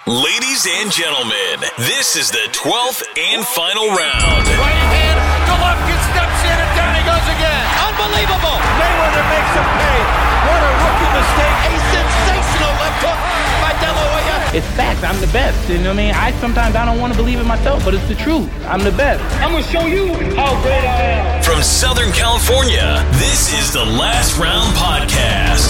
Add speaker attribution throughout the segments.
Speaker 1: Ladies and gentlemen, this is the 12th and final round.
Speaker 2: Right hand, Golovkin steps in and down he goes again. Unbelievable. Mayweather makes him pay. What a rookie mistake. A sensational left hook by De La Hoya.
Speaker 3: It's facts. I'm the best. You know what I mean? Sometimes I don't want to believe it myself, but it's the truth. I'm the best. I'm going to show you how great I am.
Speaker 1: From Southern California, this is the Last Round Podcast.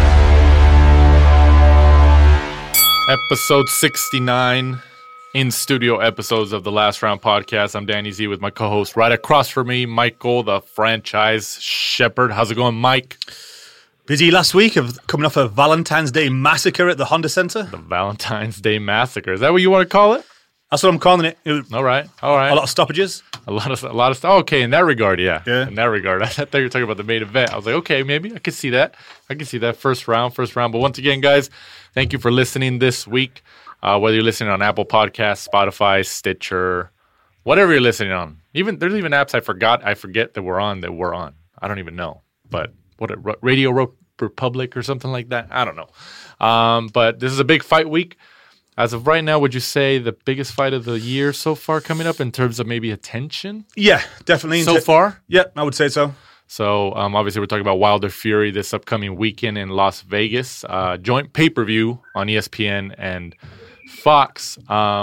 Speaker 4: Episode 69, in-studio episodes of the Last Round Podcast. I'm Danny Z with my co-host right across from me, Michael, the franchise shepherd. How's it going, Mike?
Speaker 5: Busy last week of coming off a Valentine's Day massacre at the Honda Center.
Speaker 4: The Valentine's Day massacre. Is that what you want to call it?
Speaker 5: That's what I'm calling it.
Speaker 4: All right.
Speaker 5: A lot of stoppages.
Speaker 4: A lot of stuff. Okay, in that regard, yeah. In that regard. I thought you were talking about the main event. I was like, okay, maybe I could see that. First round. But once again, guys, thank you for listening this week. Whether you're listening on Apple Podcasts, Spotify, Stitcher, whatever you're listening on. There's even apps I forget that we're on. I don't even know. But Radio Republic or something like that? I don't know. But this is a big fight week. As of right now, would you say the biggest fight of the year so far coming up in terms of maybe attention?
Speaker 5: Yeah, definitely.
Speaker 4: So far?
Speaker 5: Yeah, I would say so.
Speaker 4: So, obviously, we're talking about Wilder Fury this upcoming weekend in Las Vegas. Joint pay-per-view on ESPN and Fox.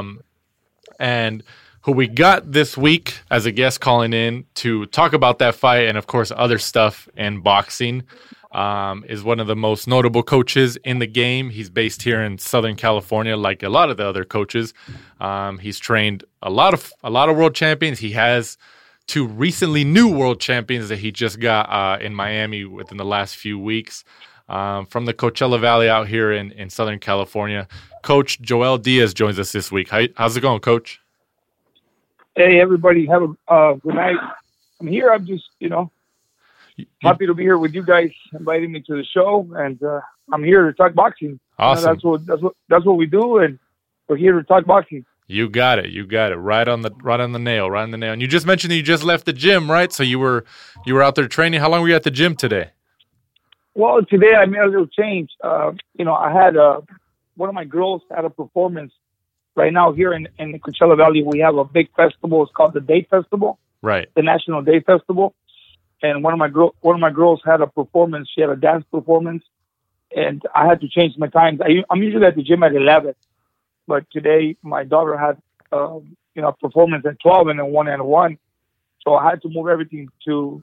Speaker 4: And who we got this week as a guest calling in to talk about that fight and, of course, other stuff in boxing is one of the most notable coaches in the game. He's based here in Southern California, like a lot of the other coaches. He's trained a lot of world champions. He has two recently new world champions that he just got in Miami within the last few weeks from the Coachella Valley out here in Southern California. Coach Joel Diaz joins us this week. How's it going, Coach?
Speaker 6: Hey, everybody. Have a good night. I'm here. I'm just, happy to be here with you guys, inviting me to the show, and I'm here to talk boxing.
Speaker 4: Awesome.
Speaker 6: That's what we do, and we're here to talk boxing.
Speaker 4: You got it. Right on the nail. And you just mentioned that you just left the gym, right? So you were out there training. How long were you at the gym today?
Speaker 6: Well, today I made a little change. I had one of my girls had a performance. Right now here in the Coachella Valley, we have a big festival. It's called the Day Festival. Right. The National Day Festival. And one of my girls had a performance. She had a dance performance, and I had to change my times. I'm usually at the gym at 11, but today my daughter had a performance at 12 and then one at 1, so I had to move everything to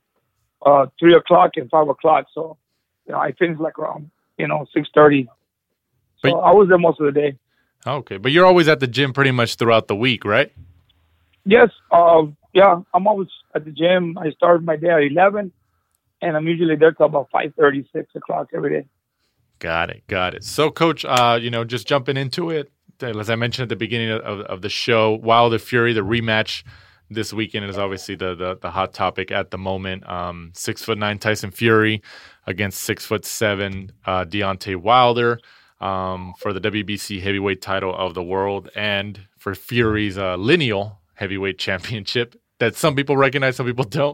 Speaker 6: 3 o'clock and 5 o'clock. So I finished like around 6:30. So I was there most of the day.
Speaker 4: Okay, but you're always at the gym pretty much throughout the week, right?
Speaker 6: Yes. Yeah, I'm always at the gym. I start my day at 11, and I'm usually there till about 5:30, 6 o'clock every day.
Speaker 4: Got it. So, Coach, just jumping into it, as I mentioned at the beginning of the show, Wilder Fury, the rematch this weekend is obviously the hot topic at the moment. 6'9" Tyson Fury against 6'7" Deontay Wilder for the WBC heavyweight title of the world, and for Fury's lineal heavyweight championship that some people recognize, some people don't.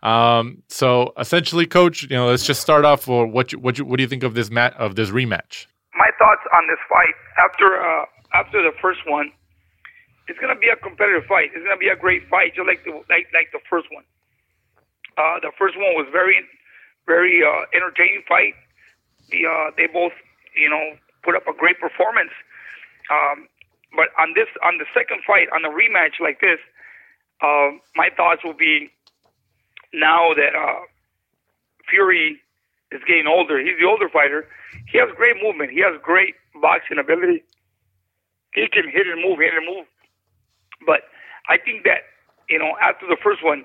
Speaker 4: So essentially, Coach, let's just start off. What do you think of this rematch?
Speaker 6: My thoughts on this fight after the first one, it's going to be a competitive fight. It's going to be a great fight, just like the first one. The first one was very, very entertaining fight. They both put up a great performance. But on the second fight, on the rematch like this, my thoughts will be, now that Fury is getting older, he's the older fighter, he has great movement. He has great boxing ability. He can hit and move. But I think that, after the first one,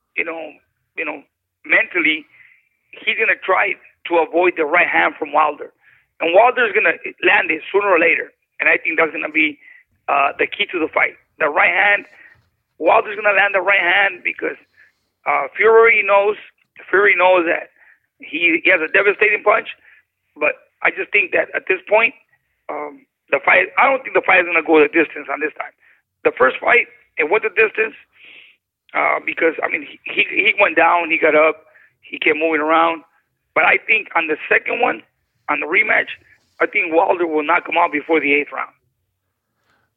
Speaker 6: mentally, he's going to try to avoid the right hand from Wilder. And Wilder's going to land it sooner or later. And I think that's going to be the key to the fight. The right hand, Wilder's going to land the right hand because Fury knows that he has a devastating punch. But I just think that at this point, the fight, I don't think the fight is going to go the distance on this time. The first fight, it went the distance because, he went down, he got up, he kept moving around. But I think on the second one, on the rematch, I think Wilder will knock him out before the 8th round.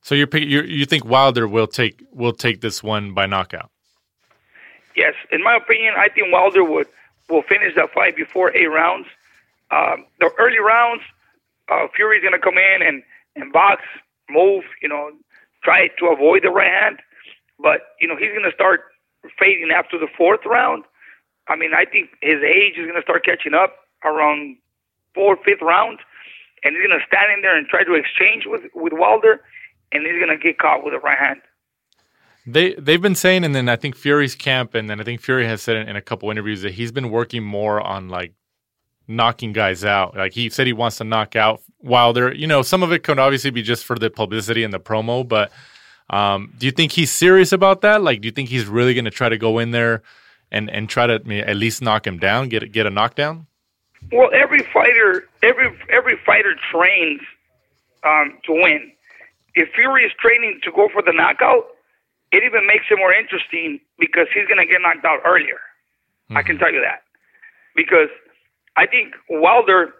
Speaker 4: So you think Wilder will take this one by knockout?
Speaker 6: Yes, in my opinion, I think Wilder will finish that fight before 8 rounds. The early rounds, Fury's going to come in and box, move, try to avoid the right hand. But, he's going to start fading after the 4th round. I mean, I think his age is going to start catching up around 4th, 5th round. And he's going to stand in there and try to exchange with Wilder. And he's going to get caught with a right hand.
Speaker 4: They've been saying, and then I think Fury's camp, and then I think Fury has said in a couple interviews that he's been working more on like knocking guys out. Like he said he wants to knock out Wilder. Some of it could obviously be just for the publicity and the promo, but do you think he's serious about that? Like, do you think he's really going to try to go in there and try to at least knock him down, get a knockdown?
Speaker 6: Well, every fighter trains to win. If Fury is training to go for the knockout, it even makes it more interesting because he's going to get knocked out earlier. Mm-hmm. I can tell you that. Because I think Wilder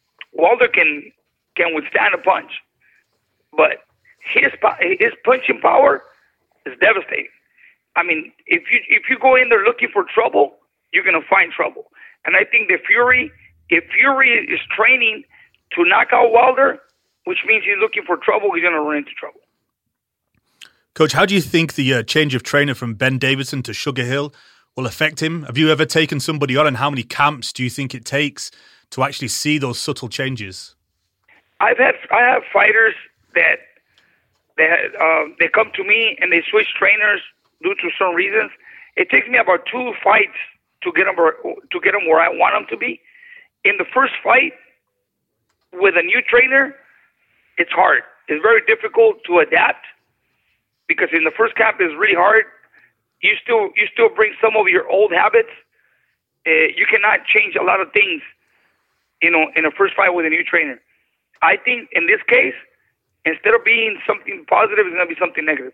Speaker 6: can withstand a punch, but his punching power is devastating. I mean, if you go in there looking for trouble, you're going to find trouble. And I think that if Fury is training to knock out Wilder, which means he's looking for trouble, he's going to run into trouble.
Speaker 5: Coach, how do you think the change of trainer from Ben Davison to Sugar Hill will affect him? Have you ever taken somebody on, and how many camps do you think it takes to actually see those subtle changes? I
Speaker 6: have fighters that they come to me and they switch trainers due to some reasons. It takes me about 2 fights to get them where I want them to be. In the first fight with a new trainer, it's hard. It's very difficult to adapt. Because in the first camp it's really hard. You still bring some of your old habits. You cannot change a lot of things, in a first fight with a new trainer. I think in this case, instead of being something positive, it's going to be something negative.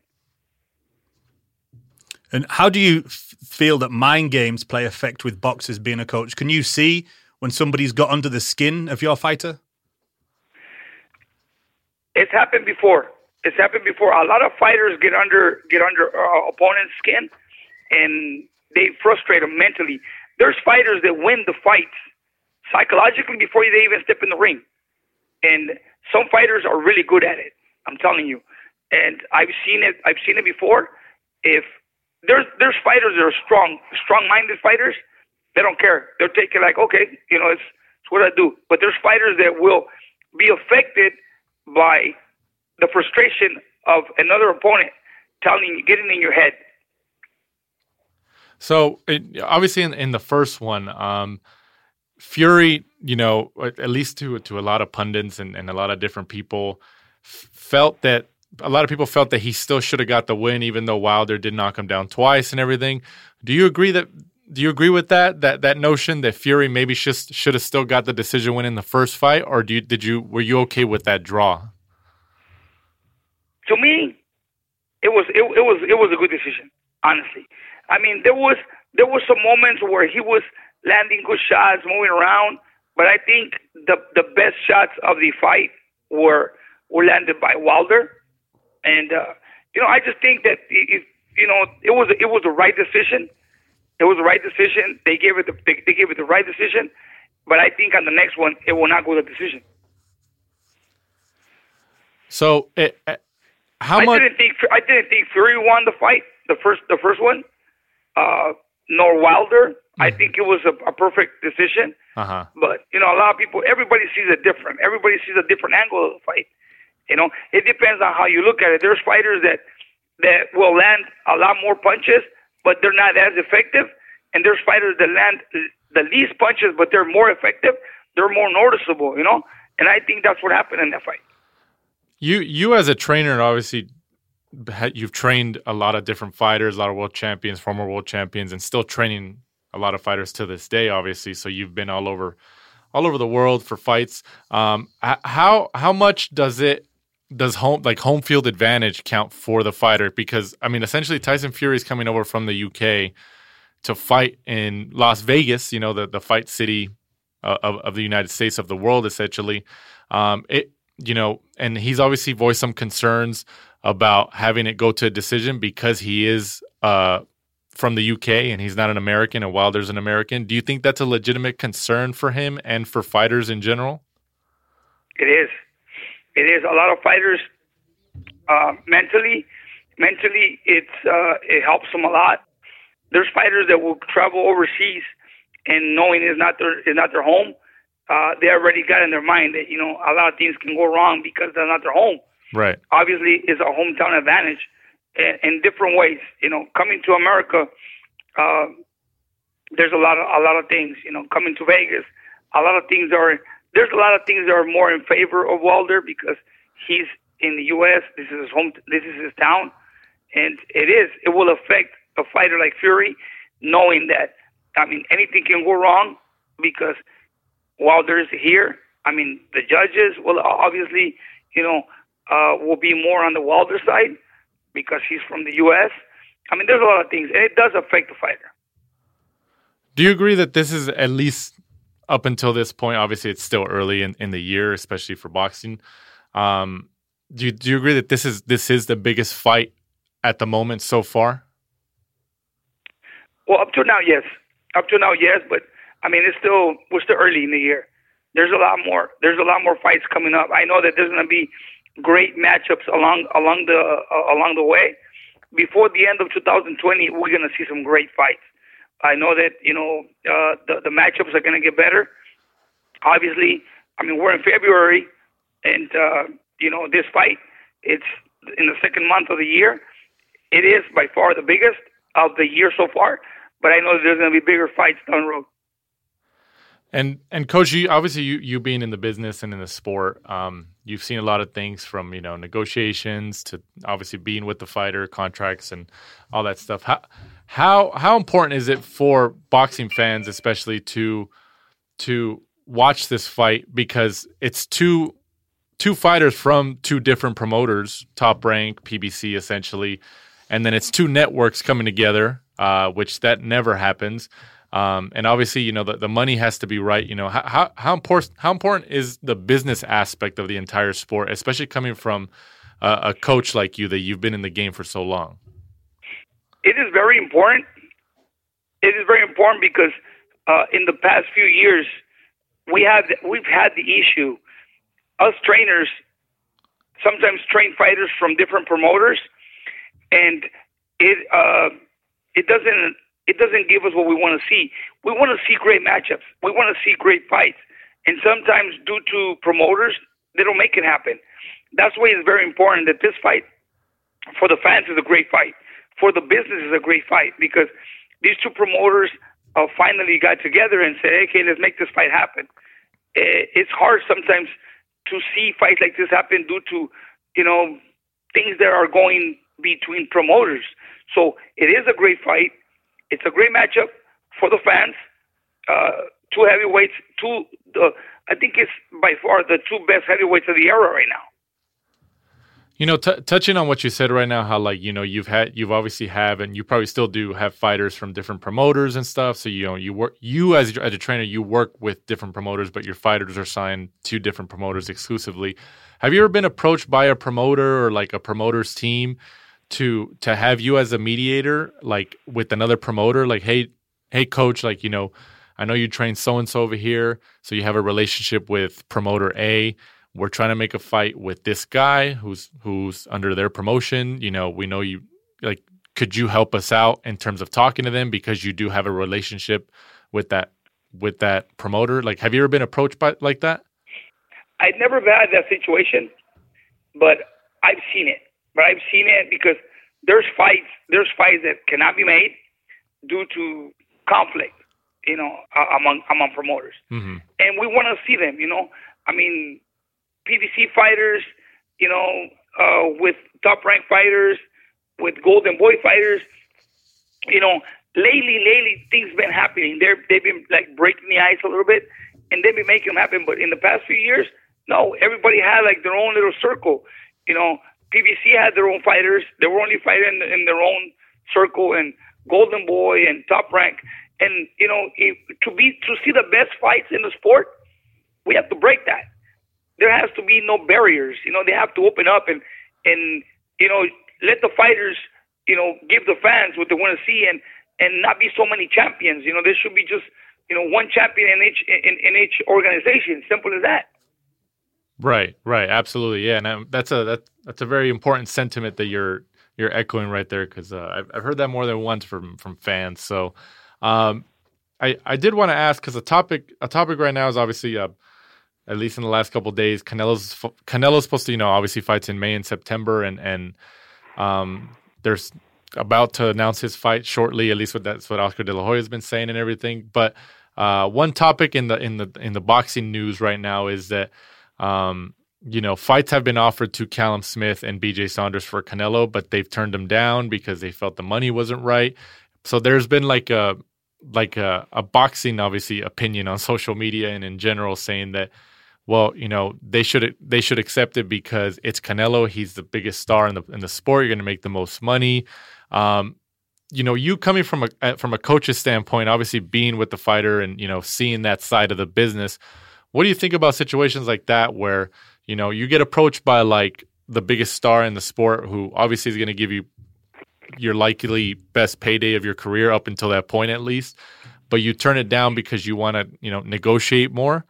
Speaker 5: And how do you feel that mind games play effect with boxers being a coach? Can you see when somebody's got under the skin of your fighter?
Speaker 6: It's happened before. A lot of fighters get under opponent's skin, and they frustrate them mentally. There's fighters that win the fights psychologically before they even step in the ring, and some fighters are really good at it. I'm telling you, and I've seen it before. If there's fighters that are strong-minded fighters, they don't care. They'll take it like, okay, it's what I do. But there's fighters that will be affected by the frustration of another opponent getting in your head.
Speaker 4: So obviously in the first one, Fury, at least to a lot of pundits and a lot of different people, felt that he still should have got the win, even though Wilder did knock him down twice and everything. Do you agree with that notion that Fury maybe should have still got the decision win in the first fight, or were you okay with that draw?
Speaker 6: To me, it was a good decision, honestly. I mean, there was some moments where he was landing good shots, moving around, but I think the best shots of the fight were landed by Wilder, and I just think that it was the right decision. It was the right decision. They gave it the right decision, but I think on the next one it will not go the decision.
Speaker 4: So
Speaker 6: I didn't think Fury won the fight, the first one, nor Wilder. I think it was a perfect decision.
Speaker 4: Uh-huh.
Speaker 6: But a lot of people, everybody sees it different. Everybody sees a different angle of the fight. It depends on how you look at it. There's fighters that will land a lot more punches, but they're not as effective. And there's fighters that land the least punches, but they're more effective. They're more noticeable, And I think that's what happened in that fight.
Speaker 4: You as a trainer, obviously, you've trained a lot of different fighters, a lot of world champions, former world champions, and still training a lot of fighters to this day, obviously. So you've been all over the world for fights. How much does home field advantage count for the fighter? Because I mean, essentially, Tyson Fury is coming over from the UK to fight in Las Vegas. The fight city of the United States, of the world, essentially. And he's obviously voiced some concerns about having it go to a decision because he is from the UK and he's not an American, and Wilder's an American. Do you think that's a legitimate concern for him and for fighters in general?
Speaker 6: It is. It is. A lot of fighters mentally, it helps them a lot. There's fighters that will travel overseas and knowing it's not their home. They already got in their mind that a lot of things can go wrong because they're not their home.
Speaker 4: Right.
Speaker 6: Obviously, it's a hometown advantage in different ways. Coming to America, there's a lot of things. Coming to Vegas, there's a lot of things that are more in favor of Wilder because he's in the U.S. This is his home. This is his town, and it will affect a fighter like Fury, knowing that anything can go wrong because Wilder is here. The judges will obviously will be more on the Wilder side because he's from the U.S. There's a lot of things, and it does affect the fighter.
Speaker 4: Do you agree that this is, at least up until this point, obviously it's still early in the year, especially for boxing, do you agree that this is the biggest fight at the moment so far?
Speaker 6: Well, up to now, yes. But we're still early in the year. There's a lot more fights coming up. I know that there's going to be great matchups along the way. Before the end of 2020, we're going to see some great fights. I know that the matchups are going to get better. Obviously, we're in February, and this fight, it's in the second month of the year. It is by far the biggest of the year so far, but I know that there's going to be bigger fights down the road.
Speaker 4: And Coach, you being in the business and in the sport, you've seen a lot of things from negotiations to obviously being with the fighter, contracts, and all that stuff. How important is it for boxing fans, especially to watch this fight, because it's two fighters from two different promoters, Top Rank, PBC, essentially, and then it's two networks coming together, which that never happens. And obviously, the money has to be right. How important is the business aspect of the entire sport, especially coming from a coach like you, that you've been in the game for so long?
Speaker 6: It is very important. It is very important because in the past few years, we've had the issue. Us trainers sometimes train fighters from different promoters, and it doesn't give us what we want to see. We want to see great matchups. We want to see great fights. And sometimes due to promoters, they don't make it happen. That's why it's very important that this fight for the fans is a great fight. For the business is a great fight because these two promoters finally got together and said, okay, let's make this fight happen. It's hard sometimes to see fights like this happen due to, things that are going between promoters. So it is a great fight. It's a great matchup for the fans. Two heavyweights, I think it's by far the two best heavyweights of the era right now.
Speaker 4: Touching on what you said right now, how you've obviously have, and you probably still do have fighters from different promoters and stuff. So you as a trainer, you work with different promoters, but your fighters are signed to different promoters exclusively. Have you ever been approached by a promoter or like a promoter's team to have you as a mediator, like with another promoter, like, hey, coach, I know you train so-and-so over here, so you have a relationship with promoter A. We're trying to make a fight with this guy who's under their promotion. We know you, could you help us out in terms of talking to them because you do have a relationship with that promoter? Like, have you ever been approached by like that?
Speaker 6: I've never had that situation, but I've seen it. But I've seen it because there's fights that cannot be made due to conflict, among promoters. Mm-hmm. And we want to see them, PBC fighters, with Top Rank fighters, with Golden Boy fighters, lately things been happening. They've been like breaking the ice a little bit, and they've been making them happen. But in the past few years, no, everybody had like their own little circle. PBC had their own fighters. They were only fighting in their own circle, and Golden Boy and Top Rank. And to see the best fights in the sport, we have to break that. There has to be no barriers. They have to open up and let the fighters, give the fans what they want to see, and not be so many champions. There should be just, one champion in each organization. Simple as that.
Speaker 4: Right, absolutely, yeah, and that's a very important sentiment that you're echoing right there, because I've heard that more than once from fans. So, I did want to ask, because a topic right now is obviously, at least in the last couple of days, Canelo's supposed to obviously fights in May and September, and there's about to announce his fight shortly. At least that's what Oscar De La Hoya has been saying and everything. But one topic in the boxing news right now is that fights have been offered to Callum Smith and BJ Saunders for Canelo, but they've turned them down because they felt the money wasn't right. So there's been like a boxing, obviously, opinion on social media and in general saying that, well, they should accept it because it's Canelo. He's the biggest star in the sport. You're going to make the most money. You coming from a coach's standpoint, obviously being with the fighter and seeing that side of the business, what do you think about situations like that where you get approached by like the biggest star in the sport, who obviously is going to give you your likely best payday of your career up until that point at least, but you turn it down because you want to negotiate more?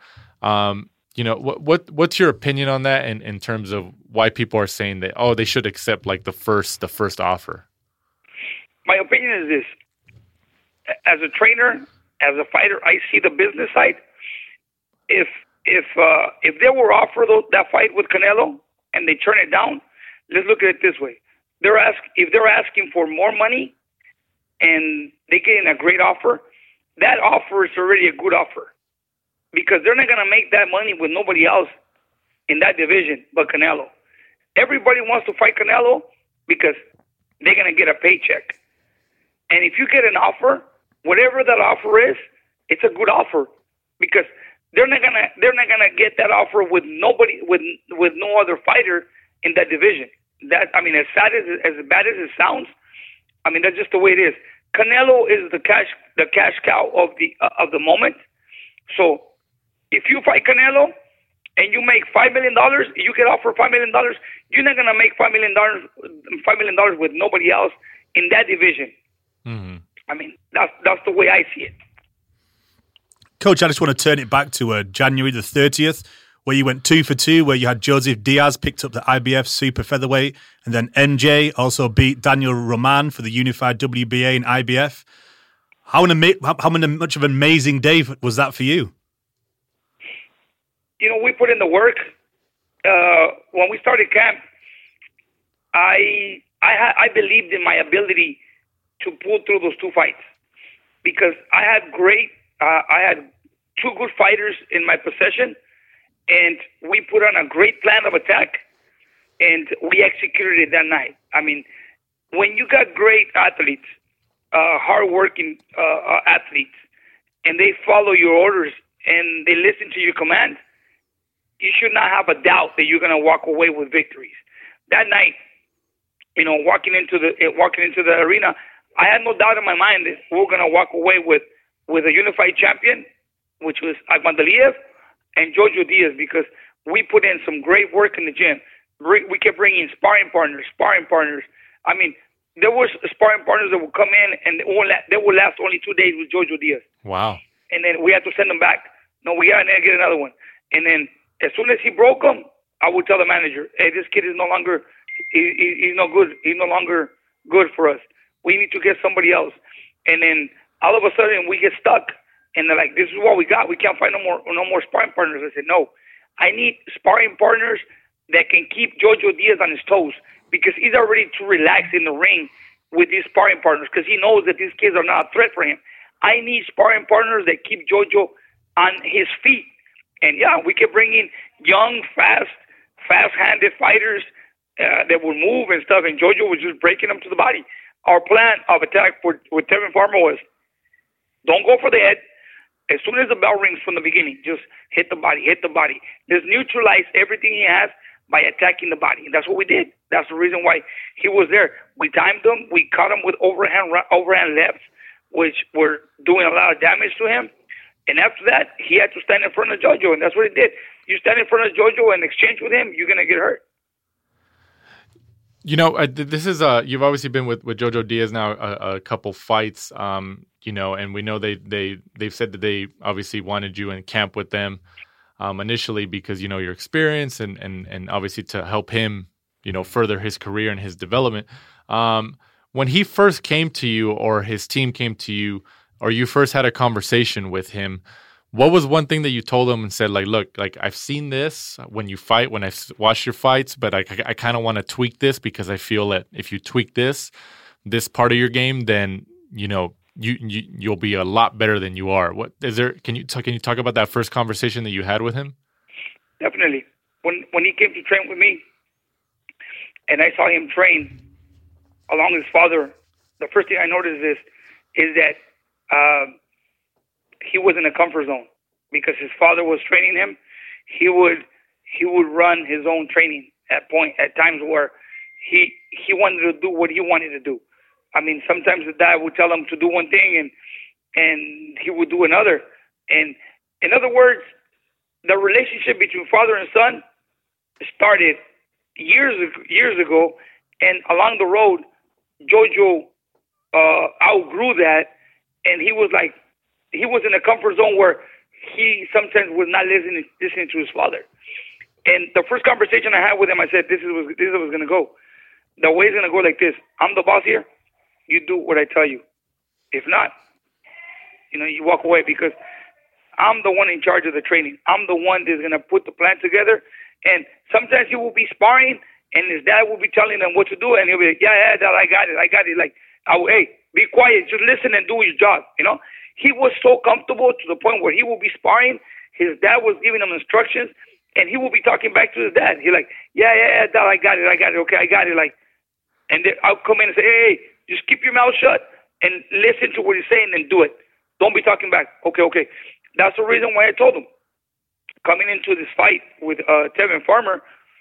Speaker 4: What's your opinion on that in terms of why people are saying that, they should accept like the first offer?
Speaker 6: My opinion is this: as a trainer, as a fighter, I see the business side. If they were offered that fight with Canelo and they turn it down, let's look at it this way: if they're asking for more money and they getting a great offer, that offer is already a good offer, because they're not gonna make that money with nobody else in that division but Canelo. Everybody wants to fight Canelo because they're gonna get a paycheck. And if you get an offer, whatever that offer is, it's a good offer, because they're not gonna get that offer with nobody, with no other fighter in that division. As bad as it sounds, that's just the way it is. Canelo is the cash cow of the moment. So if you fight Canelo and you make $5 million, you get offered $5 million. You're not gonna make $5 million with nobody else in that division. Mm-hmm. That's the way I see it.
Speaker 5: Coach, I just want to turn it back to January the 30th, where you went 2 for 2, where you had Joseph Diaz picked up the IBF super featherweight, and then MJ also beat Daniel Roman for the unified WBA and IBF. How much of an amazing day was that for you?
Speaker 6: We put in the work. When we started camp, I believed in my ability to pull through those 2 fights, because I had 2 good fighters in my possession, and we put on a great plan of attack, and we executed it that night. When you got great athletes, hard-working athletes, and they follow your orders and they listen to your command, you should not have a doubt that you're going to walk away with victories. That night, walking into the arena, I had no doubt in my mind that we were going to walk away with a unified champion, which was Akhmadaliev and Jojo Diaz, because we put in some great work in the gym. We kept bringing sparring partners. There were sparring partners that would come in and they would last only 2 days with Jojo Diaz. Wow. And then we had to send them back. No, we got to get another one. And then as soon as he broke them, I would tell the manager, hey, this kid is no longer, he's no good. He's no longer good for us. We need to get somebody else. And then all of a sudden we get stuck. And they're like, this is what we got. We can't find no more sparring partners. I said, no, I need sparring partners that can keep Jojo Diaz on his toes, because he's already too relaxed in the ring with these sparring partners, because he knows that these kids are not a threat for him. I need sparring partners that keep Jojo on his feet. And yeah, we kept bringing young, fast-handed fighters that would move and stuff, and Jojo was just breaking them to the body. Our plan of attack with Tevin Farmer was, don't go for the head. As soon as the bell rings from the beginning, just hit the body. Just neutralize everything he has by attacking the body. And that's what we did. That's the reason why he was there. We timed him. We caught him with overhand lefts, which were doing a lot of damage to him. And after that, he had to stand in front of Jojo, and that's what he did. You stand in front of Jojo and exchange with him, you're going to get hurt.
Speaker 4: This is you've obviously been with Jojo Diaz now a couple fights, and we know they've said that they obviously wanted you in camp with them initially because your experience and obviously to help him further his career and his development. When he first came to you or his team came to you or you first had a conversation with him, what was one thing that you told him and said, like, look, like I've seen this when you fight, when I've watched your fights, but I kind of want to tweak this because I feel that if you tweak this part of your game, then you'll be a lot better than you are. What is there? Can you talk about that first conversation that you had with him?
Speaker 6: Definitely. When he came to train with me, and I saw him train along his father, the first thing I noticed is that he was in a comfort zone because his father was training him. He would run his own training at times where he wanted to do what he wanted to do. I mean, sometimes the dad would tell him to do one thing and he would do another. And in other words, the relationship between father and son started years ago, and along the road, Jojo outgrew that, and he was in a comfort zone where he sometimes was not listening to his father. And the first conversation I had with him, I said, this is what's going to go. The way it's going to go like this. I'm the boss here. You do what I tell you. If not, you walk away because I'm the one in charge of the training. I'm the one that's going to put the plan together. And sometimes he will be sparring and his dad will be telling him what to do. And he'll be like, yeah, Dad, I got it. Like, hey, be quiet. Just listen and do his job. He was so comfortable to the point where he will be sparring. His dad was giving him instructions, and he will be talking back to his dad. He's like, yeah, Dad, I got it. Okay, I got it. Like, and then I'll come in and say, hey, just keep your mouth shut and listen to what he's saying and do it. Don't be talking back. Okay. That's the reason why I told him. Coming into this fight with Tevin Farmer,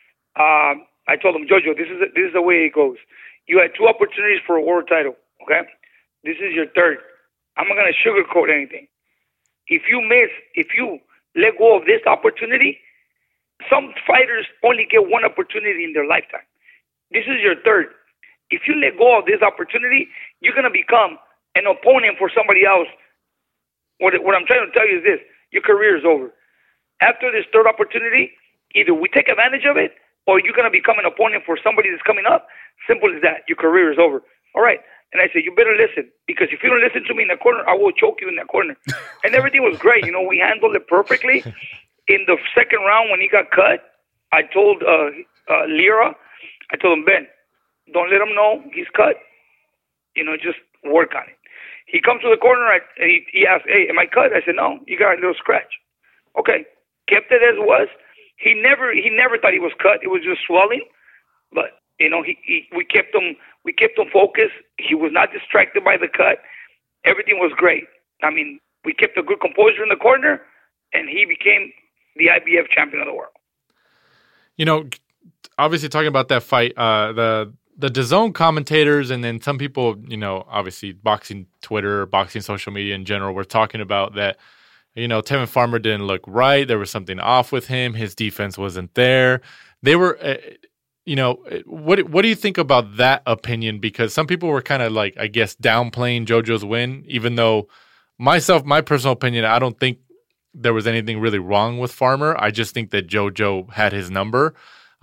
Speaker 6: I told him, Jojo, this is the way it goes. You had 2 opportunities for a world title, okay? This is your 3rd. I'm not going to sugarcoat anything. If you let go of this opportunity, some fighters only get 1 opportunity in their lifetime. This is your 3rd. If you let go of this opportunity, you're going to become an opponent for somebody else. What I'm trying to tell you is this. Your career is over. After this 3rd opportunity, either we take advantage of it or you're going to become an opponent for somebody that's coming up. Simple as that. Your career is over. All right. And I said, you better listen, because if you don't listen to me in the corner, I will choke you in that corner. And everything was great. We handled it perfectly. In the 2nd round, when he got cut, I told Lira, I told him, Ben, don't let him know he's cut. Just work on it. He comes to the corner, and he asked, hey, am I cut? I said, no, you got a little scratch. Okay. Kept it as was. He never thought he was cut. It was just swelling. But, we kept him focused. He was not distracted by the cut. Everything was great. I mean, we kept a good composure in the corner, and he became the IBF champion of the world.
Speaker 4: Obviously talking about that fight, the DAZN commentators and then some people, obviously boxing Twitter, boxing social media in general, were talking about that, Tevin Farmer didn't look right. There was something off with him. His defense wasn't there. They were, what do you think about that opinion? Because some people were kind of like, I guess, downplaying JoJo's win, even though my personal opinion, I don't think there was anything really wrong with Farmer. I just think that JoJo had his number.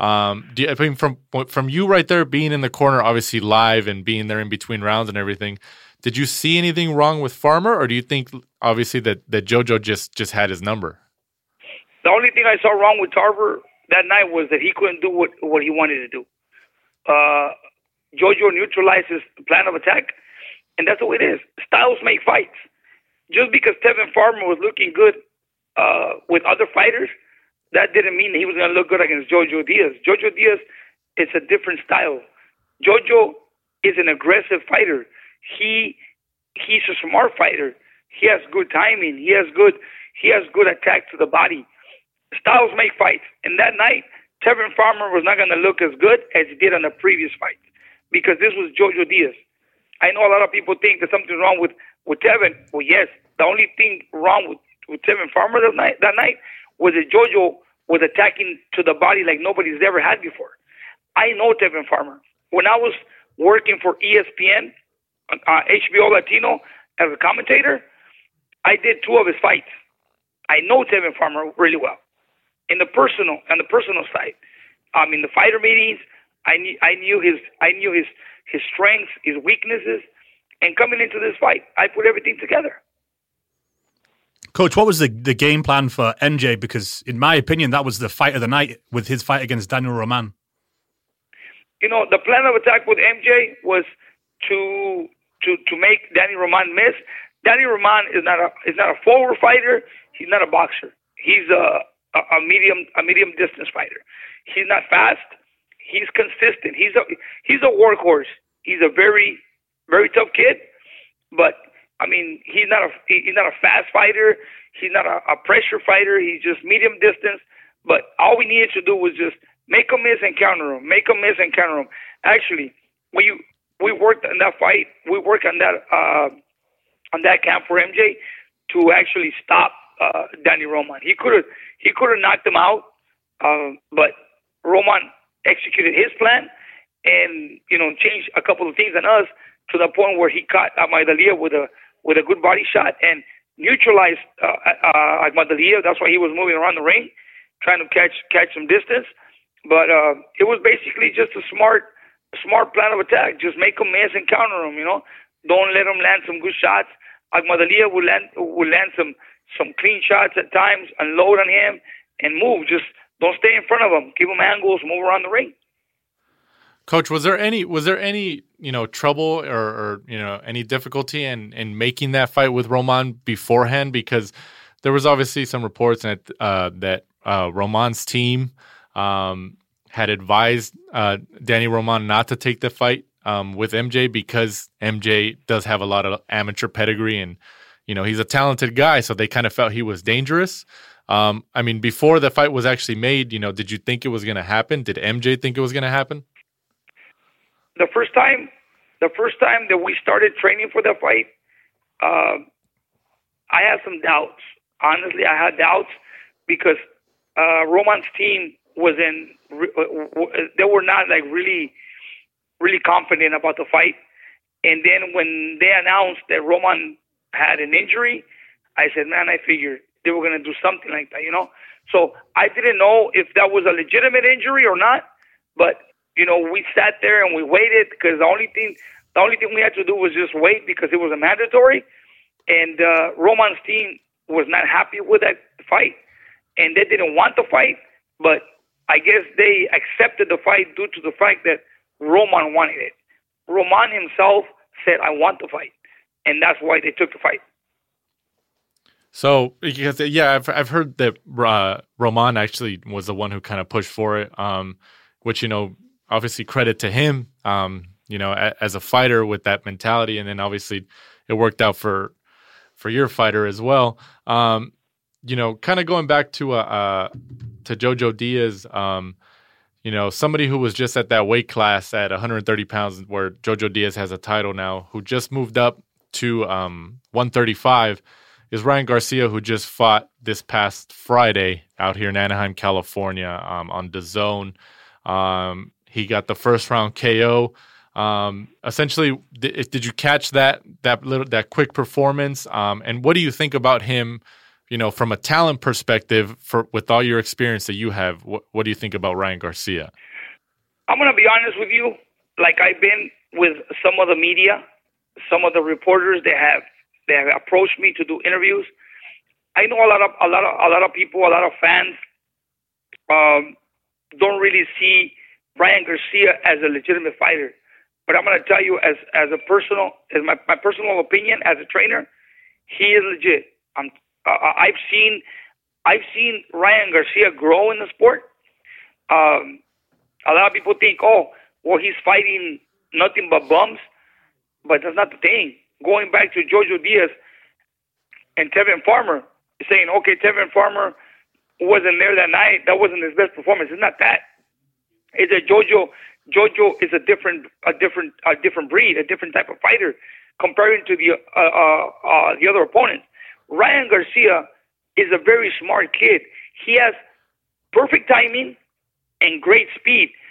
Speaker 4: From you right there being in the corner, obviously live and being there in between rounds and everything, did you see anything wrong with Farmer, or do you think obviously that JoJo just had his number?
Speaker 6: The only thing I saw wrong with Tarver that night was that he couldn't do what he wanted to do. JoJo neutralized his plan of attack, and that's the way it is. Styles make fights. Just because Tevin Farmer was looking good with other fighters, that didn't mean that he was going to look good against Jojo Diaz. Jojo Diaz is a different style. Jojo is an aggressive fighter. He's a smart fighter. He has good timing. He has good attack to the body. Styles make fights. And that night, Tevin Farmer was not going to look as good as he did on the previous fight, because this was Jojo Diaz. I know a lot of people think there's something wrong with Tevin. Well, yes, the only thing wrong with Tevin Farmer that night was that Jojo was attacking to the body like nobody's ever had before. I know Tevin Farmer. when I was working for ESPN, HBO Latino as a commentator, I did 2 of his fights. I know Tevin Farmer really well. On the personal side, in the fighter meetings, I knew his strengths, his weaknesses, and coming into this fight, I put everything together.
Speaker 5: Coach, what was the game plan for MJ? Because in my opinion, that was the fight of the night with his fight against Daniel Roman.
Speaker 6: The plan of attack with MJ was to make Danny Roman miss. Danny Roman is not a forward fighter. He's not a boxer. He's a medium distance fighter. He's not fast. He's consistent. He's a workhorse. He's a very, very tough kid, but he's not a fast fighter. He's not a pressure fighter. He's just medium distance. But all we needed to do was just make him miss and counter him. Make him miss and counter him. Actually, we worked on that fight. We worked on that camp for MJ to actually stop Danny Roman. He could have knocked him out, but Roman executed his plan and changed a couple of things on us to the point where he caught Ahmad-Aliyev with a good body shot and neutralized Ahmad-Aliyev. That's why he was moving around the ring, trying to catch some distance. But it was basically just a smart plan of attack. Just make him miss and counter him. Don't let him land some good shots. Ahmad-Aliyev will land some clean shots at times, unload on him, and move. Just don't stay in front of him. Give him angles, move around the ring.
Speaker 4: Coach, was there any trouble or any difficulty in making that fight with Roman beforehand? Because there was obviously some reports that Roman's team had advised Danny Roman not to take the fight with MJ because MJ does have a lot of amateur pedigree and he's a talented guy, so they kind of felt he was dangerous. Before the fight was actually made, did you think it was going to happen? Did MJ think it was going to happen?
Speaker 6: The first time that we started training for the fight, I had some doubts. Honestly, I had doubts because Roman's team they were not really, really confident about the fight. And then when they announced that Roman had an injury, I said, man, I figured they were going to do something like that, So I didn't know if that was a legitimate injury or not, but we sat there and we waited because the only thing we had to do was just wait because it was a mandatory. And Roman's team was not happy with that fight, and they didn't want the fight. But I guess they accepted the fight due to the fact that Roman wanted it. Roman himself said, "I want the fight," and that's why they took the fight.
Speaker 4: So, I've heard that Roman actually was the one who kind of pushed for it, which obviously credit to him, as a fighter with that mentality. And then obviously it worked out for your fighter as well. Kind of going back to Jojo Diaz, somebody who was just at that weight class at 130 pounds where Jojo Diaz has a title now, who just moved up to 135 is Ryan Garcia, who just fought this past Friday out here in Anaheim, California, on DAZN. He got the first round KO. Essentially, did you catch that quick performance? And what do you think about him? From a talent perspective, with all your experience that you have, what do you think about Ryan Garcia?
Speaker 6: I'm gonna be honest with you. Like I've been with some of the media, some of the reporters. They have approached me to do interviews. I know a lot of people, a lot of fans, don't really see Ryan Garcia as a legitimate fighter. But I'm going to tell you, as my personal opinion as a trainer, he is legit. I've seen Ryan Garcia grow in the sport. A lot of people think, he's fighting nothing but bums, but that's not the thing. Going back to Jojo Diaz and Tevin Farmer, saying, okay, Tevin Farmer wasn't there that night. That wasn't his best performance. It's not that. It's that Jojo is a different breed, a different type of fighter comparing to the other opponents. Ryan Garcia is a very smart kid. He has perfect timing and great speed.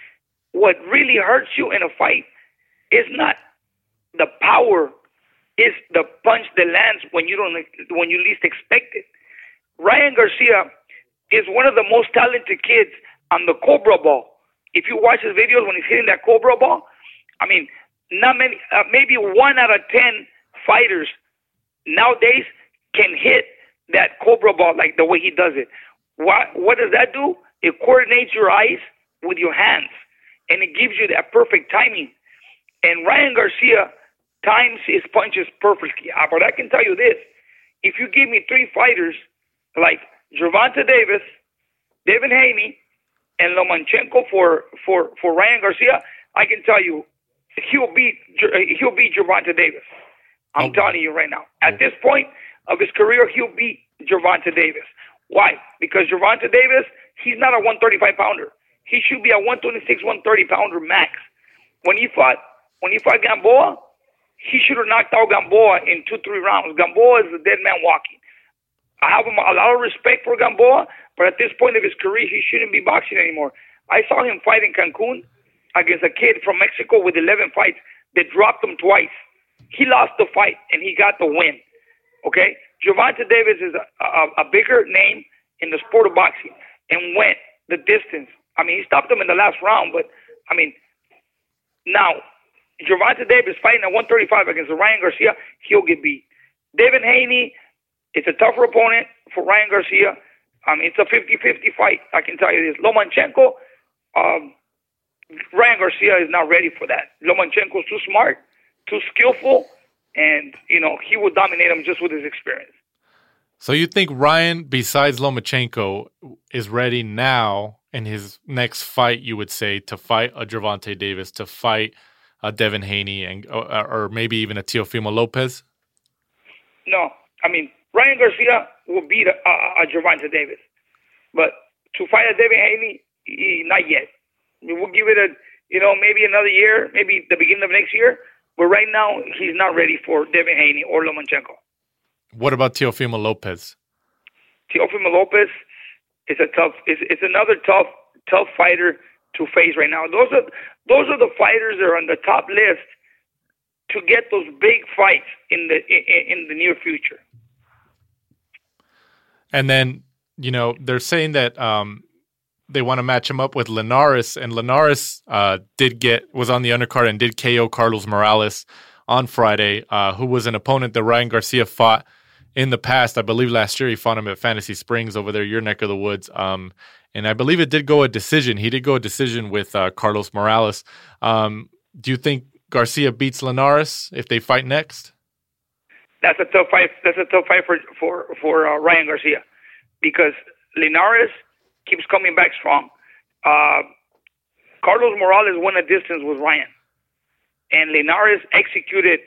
Speaker 6: what really hurts you in a fight is not the power, it's the punch that lands when you least expect it. Ryan Garcia is one of the most talented kids on the Cobra ball. If you watch his videos when he's hitting that Cobra ball, I mean, not many, maybe 1 out of 10 fighters nowadays can hit that Cobra ball like the way he does it. What does that do? It coordinates your eyes with your hands, and it gives you that perfect timing. And Ryan Garcia times his punches perfectly. But I can tell you this: if you give me 3 fighters like Gervonta Davis, Devin Haney, and Lomachenko for Ryan Garcia, I can tell you he'll beat Gervonta Davis. I'm telling you right now. At this point of his career, he'll beat Gervonta Davis. Why? Because Gervonta Davis, he's not a 135-pounder. He should be a 126, 130-pounder max. When he fought Gamboa, he should have knocked out Gamboa in 2-3 rounds. Gamboa is a dead man walking. I have a lot of respect for Gamboa, but at this point of his career, he shouldn't be boxing anymore. I saw him fight in Cancun against a kid from Mexico with 11 fights that dropped him twice. He lost the fight, and he got the win. Okay? Gervonta Davis is a bigger name in the sport of boxing and went the distance. I mean, he stopped him in the last round, but, I mean, now, Gervonta Davis fighting at 135 against Ryan Garcia, he'll get beat. Devin Haney, it's a tougher opponent for Ryan Garcia. I mean, it's a 50-50 fight, I can tell you this. Lomachenko, Ryan Garcia is not ready for that. Lomachenko's too smart, too skillful, and, you know, he will dominate him just with his experience.
Speaker 4: So you think Ryan, besides Lomachenko, is ready now in his next fight, you would say, to fight a Gervonta Davis, to fight a Devin Haney, and or maybe even a Teofimo Lopez?
Speaker 6: No. I mean, Ryan Garcia will beat a Gervonta Davis. But to fight a Devin Haney, not yet. I mean, we'll give it maybe another year, maybe the beginning of next year. But right now, he's not ready for Devin Haney or Lomachenko.
Speaker 4: What about Teofimo Lopez?
Speaker 6: Teofimo Lopez is it's another tough fighter to face right now. Those are the fighters that are on the top list to get those big fights in the near future.
Speaker 4: And then, you know, they're saying that they want to match him up with Linares, and Linares was on the undercard and did KO Carlos Morales on Friday, who was an opponent that Ryan Garcia fought in the past. I believe last year he fought him at Fantasy Springs over there, your neck of the woods. And I believe it did go a decision. He did go a decision with Carlos Morales. Do you think Garcia beats Linares if they fight next?
Speaker 6: That's a tough fight. That's a tough fight for Ryan Garcia, because Linares keeps coming back strong. Carlos Morales won a distance with Ryan, and Linares executed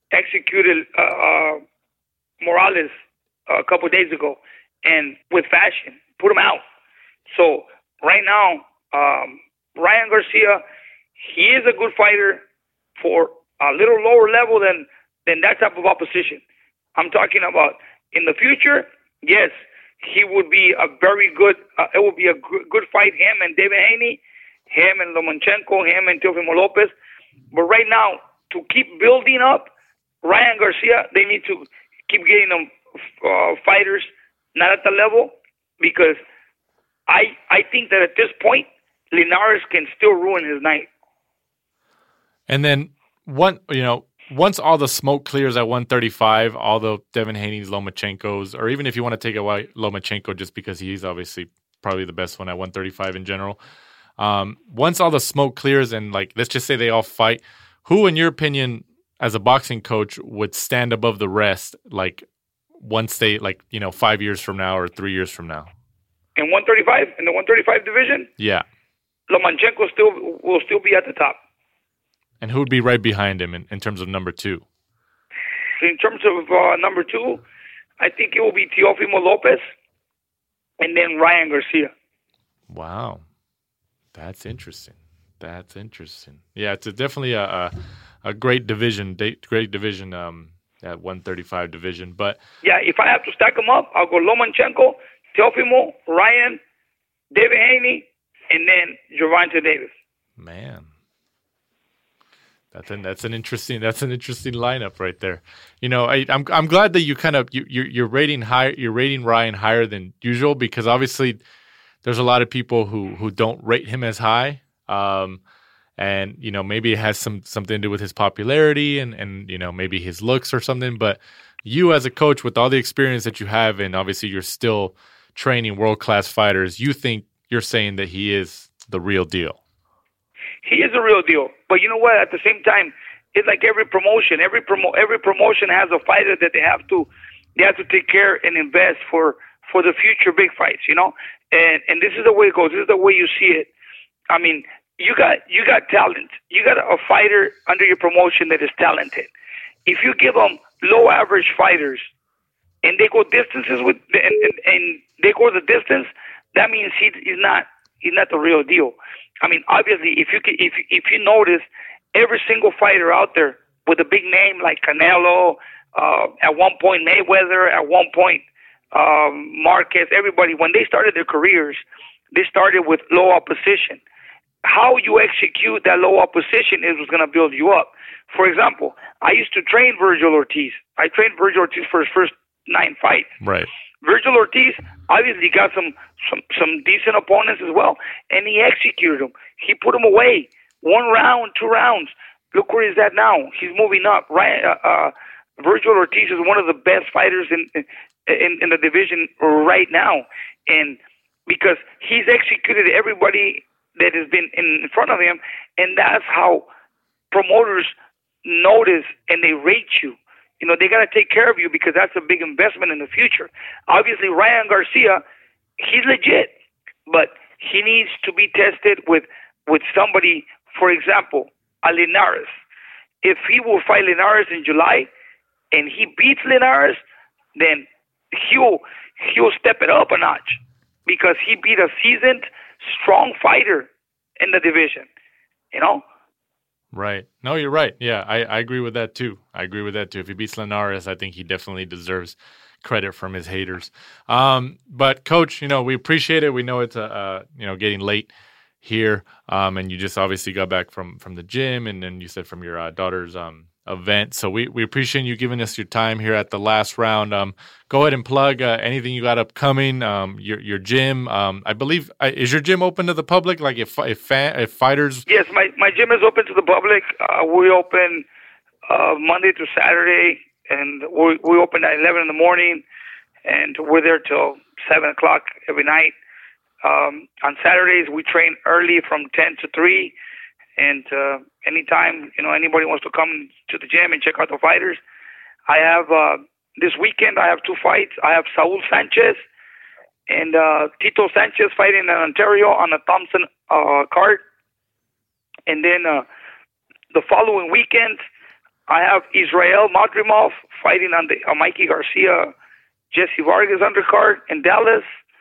Speaker 6: Morales a couple of days ago, and with fashion, put him out. So right now, Ryan Garcia, he is a good fighter for a little lower level than that type of opposition. I'm talking about in the future. Yes, he would be a very good. It would be a good fight. Him and Devin Haney, him and Lomachenko, him and Teofimo Lopez. But right now, to keep building up Ryan Garcia, they need to keep getting them fighters not at the level, because I think that at this point, Linares can still ruin his night.
Speaker 4: And then once all the smoke clears at 135, all the Devin Haney's, Lomachenkos, or even if you want to take away Lomachenko just because he's obviously probably the best one at 135 in general, once all the smoke clears and, like, let's just say they all fight, who, in your opinion, as a boxing coach, would stand above the rest, like, once they, 5 years from now or 3 years from now?
Speaker 6: In 135, in the 135 division?
Speaker 4: Yeah.
Speaker 6: Lomachenko will still be at the top.
Speaker 4: And who would be right behind him in terms of number 2?
Speaker 6: In terms of number 2, I think it will be Teofimo Lopez and then Ryan Garcia.
Speaker 4: Wow. That's interesting. Yeah, it's definitely a great division, at 135 division. But
Speaker 6: yeah, if I have to stack them up, I'll go Lomachenko, Teofimo, Ryan, Devin Haney, and then Gervonta Davis.
Speaker 4: Man. That's an interesting lineup right there. You know, I'm glad that you're rating Ryan higher than usual, because obviously there's a lot of people who don't rate him as high. And you know, maybe it has something to do with his popularity and you know, maybe his looks or something. But you as a coach, with all the experience that you have, and obviously you're still training world-class fighters, you're saying that he is the real deal.
Speaker 6: He is a real deal. But you know what? At the same time, it's like every promotion. Every promotion has a fighter that they have to take care and invest for the future big fights, you know? And this is the way it goes. This is the way you see it. I mean, you got talent. You got a fighter under your promotion that is talented. If you give them low average fighters and they go distances with and they go the distance, that means he's not the real deal. I mean, obviously, if you notice, every single fighter out there with a big name like Canelo, at one point Mayweather, at one point Marquez, everybody, when they started their careers, they started with low opposition. How you execute that low opposition is what's going to build you up. For example, I used to train Virgil Ortiz. I trained Virgil Ortiz for his first 9 fights.
Speaker 4: Right.
Speaker 6: Virgil Ortiz obviously got some decent opponents as well, and he executed them. He put them away. 1 round, 2 rounds. Look where he's at now. He's moving up. Virgil Ortiz is one of the best fighters in the division right now, and because he's executed everybody that has been in front of him, and that's how promoters notice and they rate you. You know, they got to take care of you because that's a big investment in the future. Obviously, Ryan Garcia, he's legit, but he needs to be tested with somebody, for example, a Linares. If he will fight Linares in July and he beats Linares, then he'll step it up a notch because he beat a seasoned, strong fighter in the division, you know?
Speaker 4: Right. No, you're right. Yeah, I agree with that too. If he beats Linares, I think he definitely deserves credit from his haters. But Coach, you know, we appreciate it. We know it's getting late here, and you just obviously got back from the gym, and then you said from your daughter's event. So we appreciate you giving us your time here at the last round. Go ahead and plug anything you got upcoming. Your gym. I believe is your gym open to the public? Like if fighters.
Speaker 6: Yes, my gym is open to the public. We open Monday to Saturday, and we open at 11 in the morning, and we're there till 7 o'clock every night. On Saturdays we train early from 10 to 3. And anytime, you know, anybody wants to come to the gym and check out the fighters. I have this weekend I have 2 fights. I have Saul Sanchez and Tito Sanchez fighting in Ontario on a Thompson card. And then the following weekend I have Israel Madrimov fighting on the Mikey Garcia, Jesse Vargas undercard in Dallas.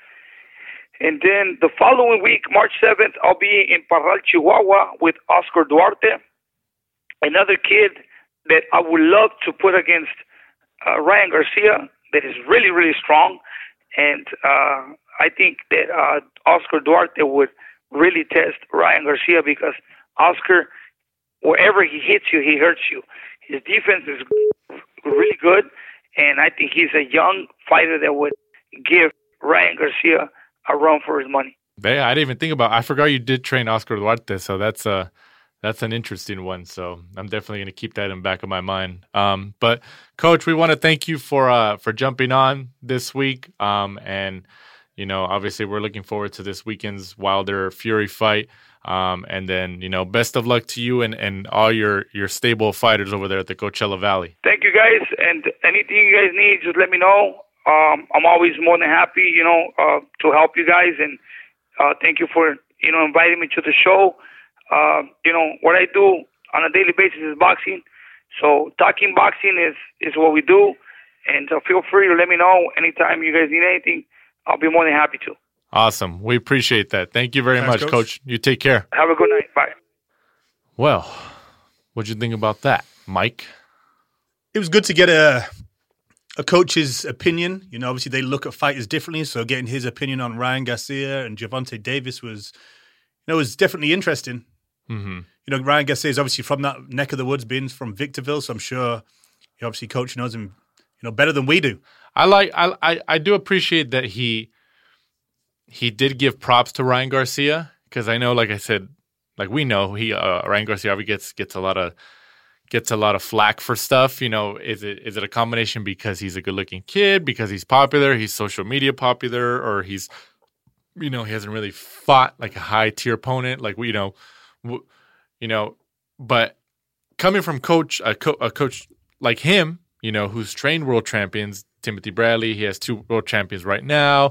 Speaker 6: And then the following week, March 7th, I'll be in Parral, Chihuahua with Oscar Duarte, another kid that I would love to put against Ryan Garcia that is really, really strong. And I think that Oscar Duarte would really test Ryan Garcia because Oscar, wherever he hits you, he hurts you. His defense is really good, and I think he's a young fighter that would give Ryan Garcia a run for his money.
Speaker 4: Yeah, I didn't even think about it. I forgot you did train Oscar Duarte, so that's an interesting one. So I'm definitely going to keep that in the back of my mind. But Coach, we want to thank you for jumping on this week. And you know, obviously we're looking forward to this weekend's Wilder Fury fight. And then, you know, best of luck to you and all your stable of fighters over there at the Coachella Valley.
Speaker 6: Thank you guys, and anything you guys need, just let me know. I'm always more than happy, you know, to help you guys, and thank you for, you know, inviting me to the show. You know, what I do on a daily basis is boxing, so talking boxing is what we do, and feel free to let me know anytime you guys need anything. I'll be more than happy to.
Speaker 4: Awesome. We appreciate that. Thank you very much, Coach. You take care.
Speaker 6: Have a good night. Bye.
Speaker 4: Well, what'd you think about that, Mike?
Speaker 5: It was good to get a coach's opinion. You know, obviously they look at fighters differently, so getting his opinion on Ryan Garcia and Gervonta Davis was definitely interesting. You know, Ryan Garcia is obviously from that neck of the woods, being from Victorville, so I'm sure obviously coach knows him, better than we do.
Speaker 4: I do appreciate that he did give props to Ryan Garcia, because I know, like I said, like we know Ryan Garcia gets a lot of flack for stuff. Is it a combination because he's a good looking kid, because he's popular, he's social media popular, or he's he hasn't really fought like a high tier opponent, like but coming from a coach like him, who's trained world champions, Timothy Bradley, he has 2 world champions right now.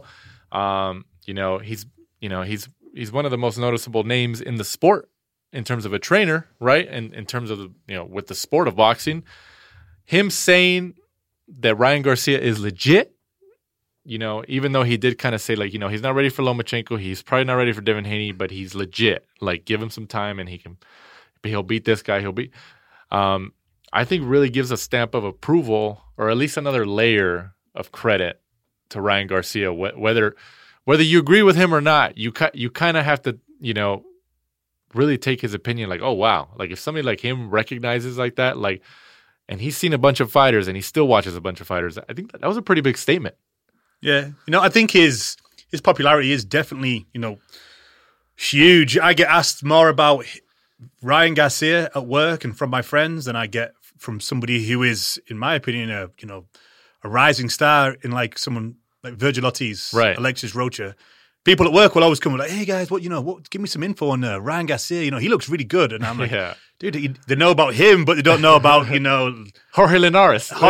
Speaker 4: He's one of the most noticeable names in the sport in terms of a trainer, right? And in terms of with the sport of boxing, him saying that Ryan Garcia is legit, even though he did kind of say, like, he's not ready for Lomachenko, he's probably not ready for Devin Haney, but he's legit. Like, give him some time and he'll beat this guy. I think really gives a stamp of approval, or at least another layer of credit to Ryan Garcia. Whether you agree with him or not, you kind of have to, really take his opinion. Like, oh wow, like if somebody like him recognizes like that, like, and he's seen a bunch of fighters and he still watches a bunch of fighters, I think that was a pretty big statement.
Speaker 5: Yeah, I think his popularity is definitely, huge. I get asked more about Ryan Garcia at work and from my friends than I get from somebody who is, in my opinion, a rising star in like someone like Virgil Ortiz,
Speaker 4: right.
Speaker 5: Alexis Rocha. People at work will always come like, hey guys, what give me some info on Ryan Garcia. He looks really good, and I'm like,
Speaker 4: yeah.
Speaker 5: Dude, they know about him, but they don't know about
Speaker 4: Jorge Linares,
Speaker 5: or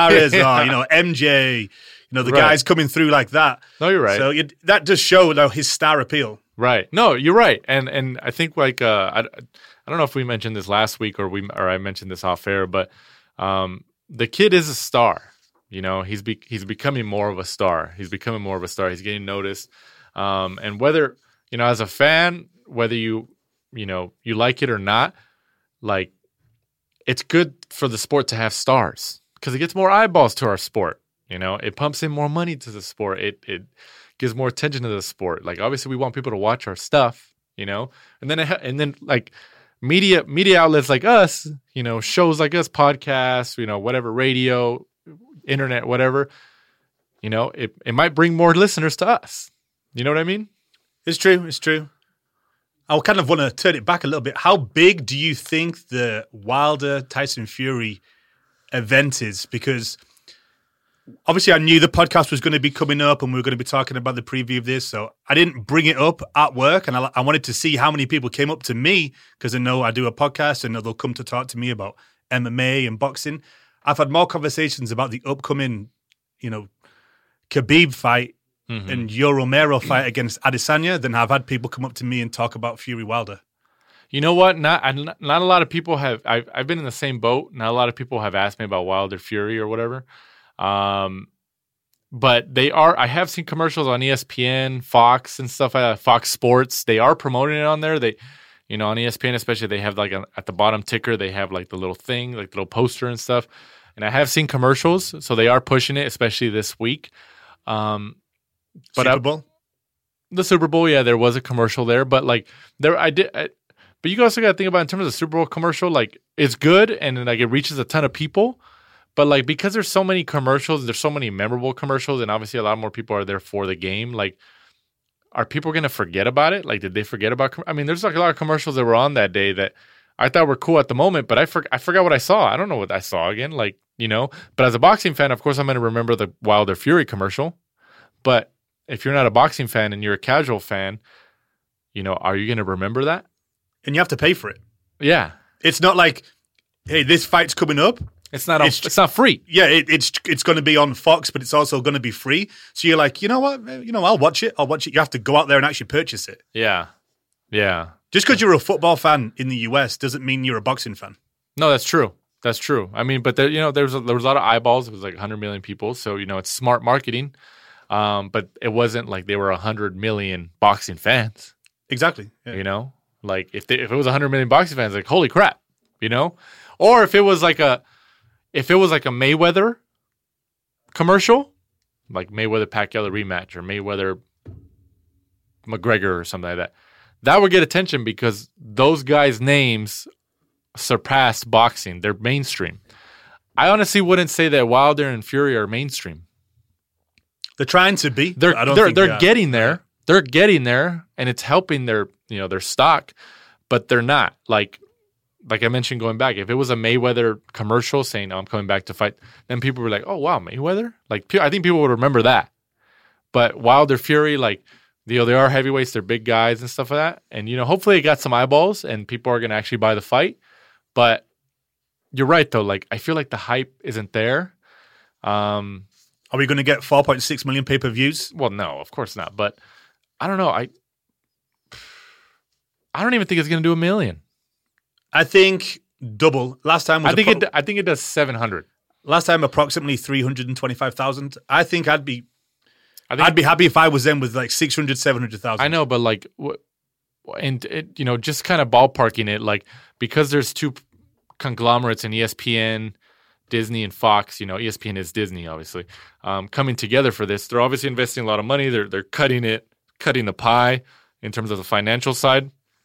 Speaker 5: MJ. The
Speaker 4: right.
Speaker 5: guys coming through like that.
Speaker 4: No, you're right.
Speaker 5: So that does show his star appeal.
Speaker 4: Right. No, you're right. And I think like I don't know if we mentioned this last week or I mentioned this off air, but the kid is a star. He's becoming more of a star. He's becoming more of a star. He's getting noticed. And whether as a fan, whether you like it or not, like, it's good for the sport to have stars because it gets more eyeballs to our sport. It pumps in more money to the sport. It gives more attention to the sport. Like, obviously, we want people to watch our stuff, and then like media outlets like us, shows like us, podcasts, whatever, radio, internet, whatever. It might bring more listeners to us. You know what I mean?
Speaker 5: It's true. I kind of want to turn it back a little bit. How big do you think the Wilder Tyson Fury event is? Because obviously I knew the podcast was going to be coming up and we were going to be talking about the preview of this, so I didn't bring it up at work, and I wanted to see how many people came up to me because they know I do a podcast and they'll come to talk to me about MMA and boxing. I've had more conversations about the upcoming, Khabib fight and Yoel Romero fight against Adesanya than I've had people come up to me and talk about Fury Wilder.
Speaker 4: You know what? Not a lot of people have. I've been in the same boat. Not a lot of people have asked me about Wilder Fury or whatever. But they are. I have seen commercials on ESPN, Fox, and stuff like that. Fox Sports. They are promoting it on there. They, on ESPN especially, they have like at the bottom ticker, they have like the little thing, like the little poster and stuff. And I have seen commercials, so they are pushing it, especially this week. But
Speaker 5: Super Bowl?
Speaker 4: The Super Bowl, yeah, there was a commercial there, but like but you also got to think about in terms of the Super Bowl commercial, like it's good and like it reaches a ton of people, but like because there's so many commercials, there's so many memorable commercials, and obviously a lot more people are there for the game. Like, are people going to forget about it? Like, did they forget about? I mean, there's like a lot of commercials that were on that day that I thought were cool at the moment, but I forgot what I saw. I don't know what I saw again, like, But as a boxing fan, of course, I'm going to remember the Wilder Fury commercial. But if you're not a boxing fan and you're a casual fan, are you going to remember that?
Speaker 5: And you have to pay for it.
Speaker 4: Yeah.
Speaker 5: It's not like, hey, this fight's coming up.
Speaker 4: It's not free.
Speaker 5: Yeah, it's going to be on Fox, but it's also going to be free. So you're like, you know what? I'll watch it. You have to go out there and actually purchase it.
Speaker 4: Yeah. Yeah.
Speaker 5: Just because you're a football fan in the US doesn't mean you're a boxing fan.
Speaker 4: No, that's true. That's true. I mean, but there was a lot of eyeballs. It was like 100 million people. So, it's smart marketing. But it wasn't like they were 100 million boxing fans.
Speaker 5: Exactly. Yeah.
Speaker 4: Like if it was 100 million boxing fans, like, holy crap, or if it was like a Mayweather commercial, like Mayweather Pacquiao rematch or Mayweather McGregor or something like that, that would get attention because those guys' names surpass boxing. They're mainstream. I honestly wouldn't say that Wilder and Fury are mainstream.
Speaker 5: They're trying to be.
Speaker 4: They're getting there. They're getting there, and it's helping their stock, but they're not. Like I mentioned going back, if it was a Mayweather commercial saying, I'm coming back to fight, then people were like, oh, wow, Mayweather? Like, I think people would remember that. But Wilder, Fury, like, they are heavyweights, they're big guys and stuff like that. And, hopefully it got some eyeballs and people are going to actually buy the fight. But you're right, though. Like, I feel like the hype isn't there.
Speaker 5: Are we going to get 4.6 million pay-per-views?
Speaker 4: Well, no, of course not. But I don't know. I don't even think it's going to do 1 million. I
Speaker 5: think double. Last time was
Speaker 4: I think it does 700.
Speaker 5: Last time approximately 325,000. I think I'd be happy if I was them with like 600, 700,000.
Speaker 4: I know, but like, and it, just kind of ballparking it, like because there's two conglomerates in ESPN, Disney, and Fox. ESPN is Disney, obviously, coming together for this. They're obviously investing a lot of money. They're cutting the pie in terms of the financial side.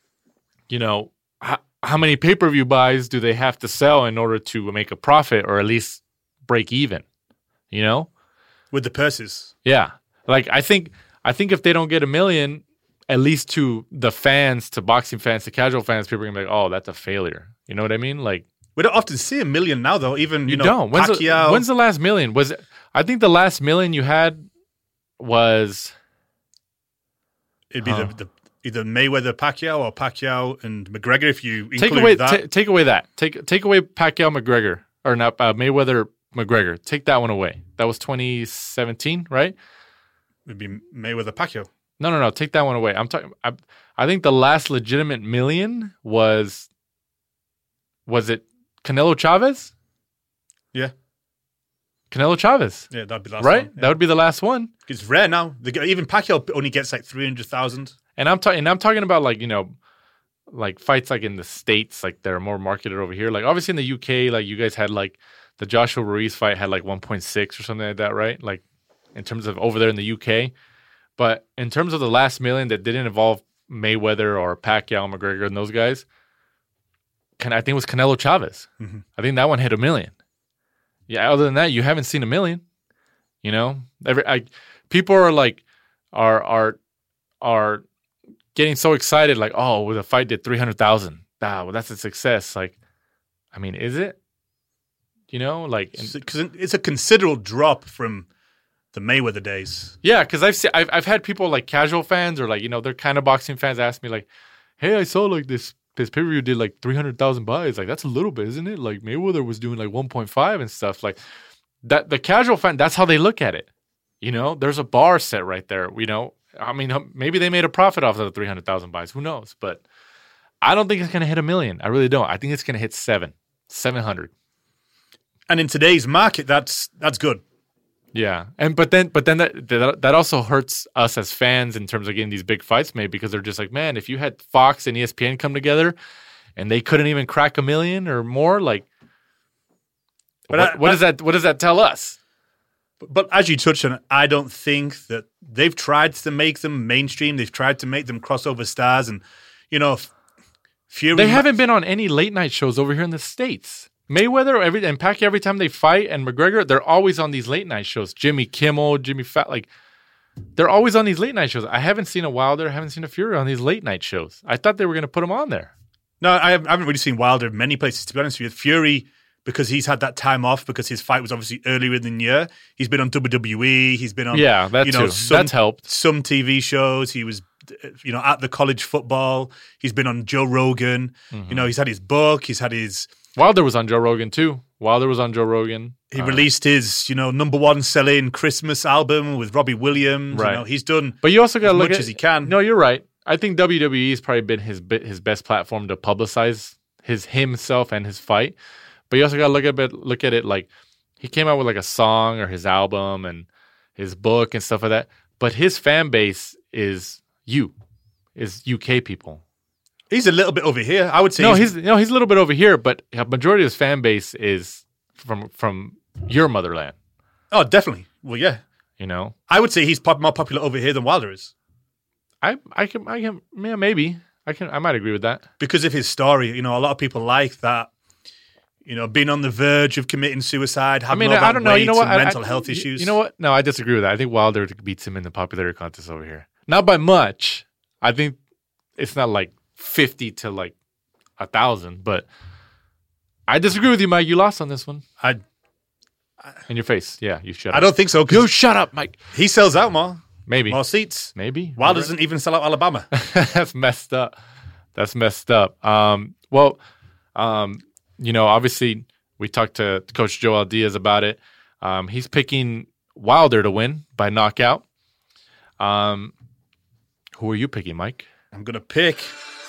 Speaker 4: How many pay-per-view buys do they have to sell in order to make a profit or at least break even?
Speaker 5: With the purses.
Speaker 4: Yeah. Like I think if they don't get 1 million, at least to the fans, to boxing fans, to casual fans, people are gonna be like, "Oh, that's a failure." You know what I mean? Like
Speaker 5: we don't often see 1 million now, though. Even
Speaker 4: you don't.
Speaker 5: Pacquiao.
Speaker 4: When's the last million? I think the last million you had was
Speaker 5: it'd be the either Mayweather Pacquiao or Pacquiao and McGregor. If you
Speaker 4: take away that, take away Pacquiao McGregor or not Mayweather McGregor. Take that one away. That was 2017, right?
Speaker 5: It'd be Mayweather Pacquiao.
Speaker 4: No. Take that one away. I'm talking. I think the last legitimate million was it Canelo Chavez?
Speaker 5: Yeah.
Speaker 4: Canelo Chavez.
Speaker 5: Yeah, that'd be the last
Speaker 4: right?
Speaker 5: one. Yeah.
Speaker 4: That would be the last one.
Speaker 5: It's rare now. Even Pacquiao only gets like 300,000.
Speaker 4: And I'm talking about like, like fights like in the States, like they're more marketed over here. Like obviously in the UK, like you guys had like the Joshua Ruiz fight had like 1.6 or something like that, right? Like in terms of over there in the UK. But in terms of the last million that didn't involve Mayweather or Pacquiao, McGregor, and those guys, I think it was Canelo Chavez. Mm-hmm. I think that one hit 1 million. Yeah, other than that, you haven't seen 1 million. People are like, are getting so excited, like, oh, well, the fight did 300,000. Well, that's a success. Like, I mean, is it?
Speaker 5: Because it's a considerable drop from the Mayweather days.
Speaker 4: Yeah, because I've had people like casual fans or like they're kind of boxing fans ask me like, hey, I saw like this pay-per-view did like 300,000 buys. Like that's a little bit, isn't it? Like Mayweather was doing like 1.5 and stuff like that. The casual fan, that's how they look at it. There's a bar set right there. I mean, maybe they made a profit off of the 300,000 buys. Who knows? But I don't think it's going to hit 1 million. I really don't. I think it's going to hit 700.
Speaker 5: And in today's market, that's good.
Speaker 4: Yeah, but then that also hurts us as fans in terms of getting these big fights made because they're just like, man, if you had Fox and ESPN come together and they couldn't even crack 1 million or more, like, what does that tell us?
Speaker 5: But as you touched on, I don't think that they've tried to make them mainstream. They've tried to make them crossover stars, and Fury.
Speaker 4: They haven't been on any late night shows over here in the States. Mayweather and Pacquiao, every time they fight, and McGregor, they're always on these late night shows. Jimmy Kimmel, Jimmy Fat, like they're always on these late night shows. I haven't seen a Wilder, I haven't seen a Fury on these late night shows. I thought they were going to put them on there.
Speaker 5: No, I haven't really seen Wilder in many places, to be honest with you. Fury, because he's had that time off because his fight was obviously earlier in the year. He's been on WWE. He's been on
Speaker 4: that's helped.
Speaker 5: Some TV shows. He was at the college football. He's been on Joe Rogan. Mm-hmm. He's had his book. He's had his.
Speaker 4: Wilder was on Joe Rogan too.
Speaker 5: He released his, number one selling Christmas album with Robbie Williams.
Speaker 4: Right.
Speaker 5: He's done.
Speaker 4: But you also got to look
Speaker 5: as much as he can.
Speaker 4: No, you're right. I think WWE has probably been his best platform to publicize himself and his fight. But you also got to look at it like he came out with like a song or his album and his book and stuff like that. But his fan base is UK people.
Speaker 5: He's a little bit over here, I would say.
Speaker 4: He's a little bit over here, but a majority of his fan base is from your motherland.
Speaker 5: Oh, definitely. Well, yeah.
Speaker 4: I
Speaker 5: would say he's more popular over here than Wilder is.
Speaker 4: I can, yeah, maybe. I might agree with that.
Speaker 5: Because of his story, you know, a lot of people like that. You know, being on the verge of committing suicide, having
Speaker 4: I don't know. You know what?
Speaker 5: mental health issues.
Speaker 4: You know what? No, I disagree with that. I think Wilder beats him in the popularity contest over here. Not by much. I think it's not like 50 to like 1,000, but I disagree with you, Mike. You lost on this one. In your face. Yeah, you shut up.
Speaker 5: I don't think so.
Speaker 4: You shut up, Mike.
Speaker 5: He sells out more.
Speaker 4: Maybe.
Speaker 5: More seats.
Speaker 4: Maybe.
Speaker 5: Wilder doesn't even sell out Alabama.
Speaker 4: That's messed up. You know, obviously, we talked to Coach Joel Diaz about it. He's picking Wilder to win by knockout. Who are you picking, Mike?
Speaker 5: I'm going to pick.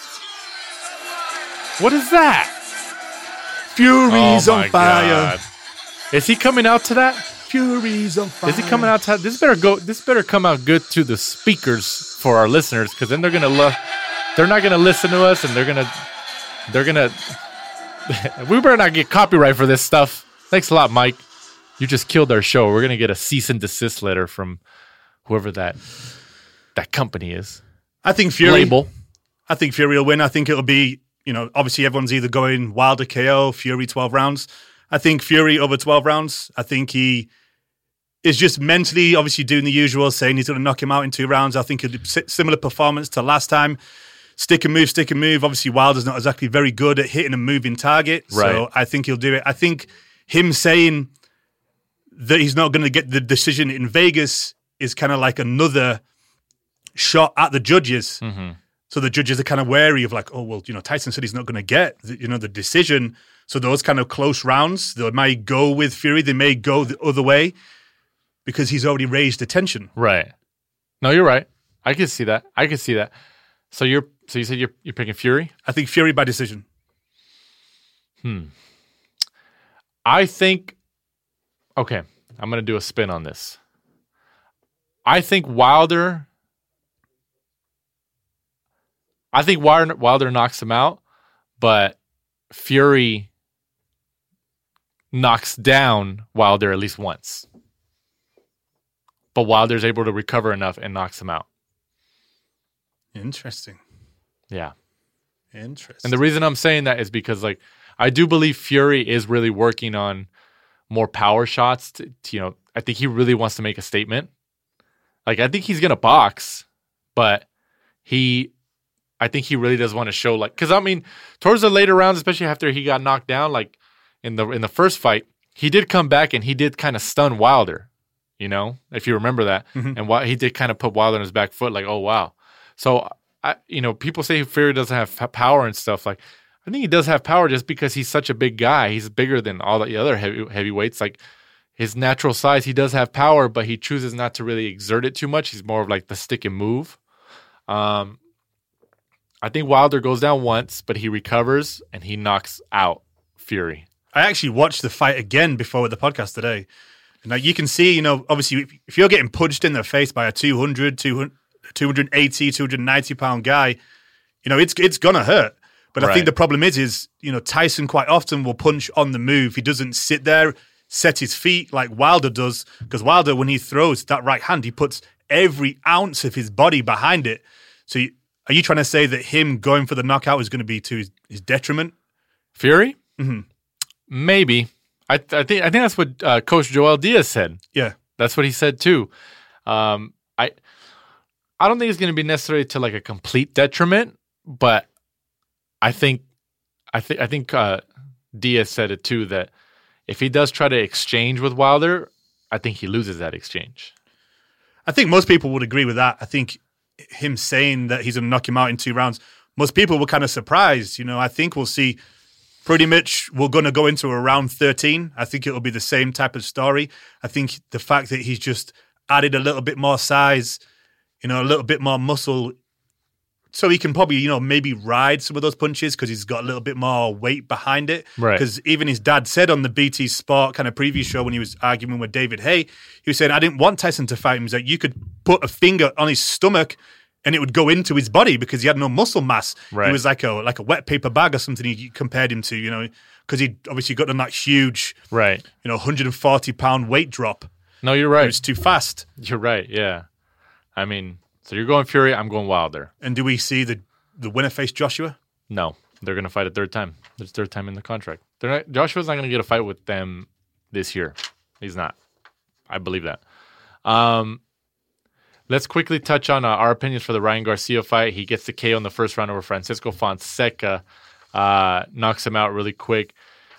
Speaker 4: What is that?
Speaker 5: Fury's on fire.
Speaker 4: God. Is he coming out to that?
Speaker 5: Fury's on fire.
Speaker 4: Is he coming out to that? This better come out good to the speakers for our listeners, because then they're not gonna listen to us, and they're gonna. We better not get copyright for this stuff. Thanks a lot, Mike. You just killed our show. We're gonna get a cease and desist letter from whoever that company is.
Speaker 5: I think Fury.
Speaker 4: Label.
Speaker 5: I think Fury will win. I think it'll be, you know, obviously everyone's either going Wilder KO, Fury 12 rounds. I think Fury over 12 rounds. I think he is just mentally, obviously doing the usual, saying he's going to knock him out in 2 rounds. I think it'll be similar performance to last time. Stick and move. Obviously, Wilder's not exactly very good at hitting a moving target.
Speaker 4: Right.
Speaker 5: So I think he'll do it. I think him saying that he's not going to get the decision in Vegas is kind of like another shot at the judges.
Speaker 4: Mm-hmm.
Speaker 5: So the judges are kind of wary of like, oh, well, you know, Tyson said he's not going to get, the decision. So those kind of close rounds, they might go with Fury. They may go the other way because he's already raised attention.
Speaker 4: Right. No, you're right. I can see that. So you said you're picking Fury?
Speaker 5: I think Fury by decision.
Speaker 4: I think, okay, I'm going to do a spin on this. I think Wilder knocks him out, but Fury knocks down Wilder at least once. But Wilder's able to recover enough and knocks him out.
Speaker 5: Interesting.
Speaker 4: Yeah.
Speaker 5: Interesting.
Speaker 4: And the reason I'm saying that is because, like, I do believe Fury is really working on more power shots. I think he really wants to make a statement. Like, I think he's going to box, but I think he really does want to show, like, because I mean, towards the later rounds, especially after he got knocked down, like in the first fight, he did come back and he did kind of stun Wilder, you know, if you remember that, and he did kind of put Wilder on his back foot, like, oh wow. So people say Fury doesn't have power and stuff. Like, I think he does have power just because he's such a big guy. He's bigger than all the other heavyweights. Like, his natural size, he does have power, but he chooses not to really exert it too much. He's more of like the stick and move. I think Wilder goes down once, but he recovers and he knocks out Fury.
Speaker 5: I actually watched the fight again before the podcast today. Now you can see, you know, obviously if you're getting punched in the face by a 280, 290 pound guy, you know, it's going to hurt. But I think the problem is, you know, Tyson quite often will punch on the move. He doesn't sit there, set his feet like Wilder does, because Wilder, when he throws that right hand, he puts every ounce of his body behind it. So are you trying to say that him going for the knockout is going to be to his detriment?
Speaker 4: Fury? Mm-hmm. Maybe. I think that's what Coach Joel Diaz said.
Speaker 5: Yeah,
Speaker 4: that's what he said too. I don't think it's going to be necessarily to like a complete detriment, but I think Diaz said it too, that if he does try to exchange with Wilder, I think he loses that exchange.
Speaker 5: I think most people would agree with that. I think him saying that he's going to knock him out in 2 rounds, most people were kind of surprised. You know, I think we'll see pretty much we're going to go into a round 13. I think it'll be the same type of story. I think the fact that he's just added a little bit more size, you know, a little bit more muscle, so he can probably, you know, maybe ride some of those punches because he's got a little bit more weight behind it.
Speaker 4: Right.
Speaker 5: Because even his dad said on the BT Sport kind of preview show when he was arguing with David Hay, he was saying, I didn't want Tyson to fight him. He's like, you could put a finger on his stomach and it would go into his body because he had no muscle mass.
Speaker 4: Right.
Speaker 5: He was like a wet paper bag or something he compared him to, you know, because he obviously got on that huge,
Speaker 4: right,
Speaker 5: you know, 140-pound weight drop.
Speaker 4: No, you're right.
Speaker 5: It was too fast.
Speaker 4: You're right, yeah. I mean, so you're going Fury, I'm going Wilder.
Speaker 5: And do we see the the winner face Joshua?
Speaker 4: No, they're going to fight a third time. There's third time in the contract. Joshua's not going to get a fight with them this year. He's not. I believe that. Let's quickly touch on our opinions for the Ryan Garcia fight. He gets the KO in the first round over Francisco Fonseca. Knocks him out really quick.